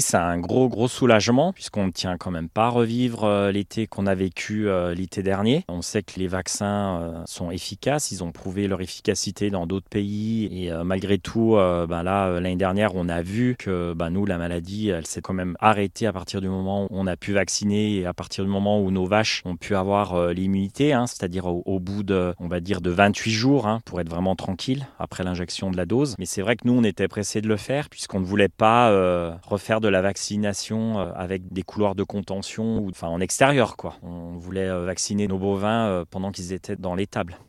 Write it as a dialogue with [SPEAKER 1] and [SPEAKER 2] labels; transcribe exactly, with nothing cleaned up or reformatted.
[SPEAKER 1] C'est un gros, gros soulagement puisqu'on ne tient quand même pas à revivre, heu, l'été qu'on a vécu, heu, l'été dernier. On sait que les vaccins, heu, sont efficaces. Ils ont prouvé leur efficacité dans d'autres pays et heu, malgré tout, heu, ben, là, heu, l'année dernière, on a vu que, ben, nous, la maladie, elle s'est quand même arrêtée à partir du moment où on a pu vacciner et à partir du moment où nos vaches ont pu avoir, heu, l'immunité, hein, c'est-à-dire au au bout de, on va dire, de vingt-huit jours, hein, pour être vraiment tranquille après l'injection de la dose. Mais c'est vrai que nous, on était pressés de le faire puisqu'on ne voulait pas, heu, refaire de la vaccination, heu, avec des couloirs de contention ou enfin en extérieur quoi. On voulait, heu, vacciner nos bovins, heu, pendant qu'ils étaient dans l'étable.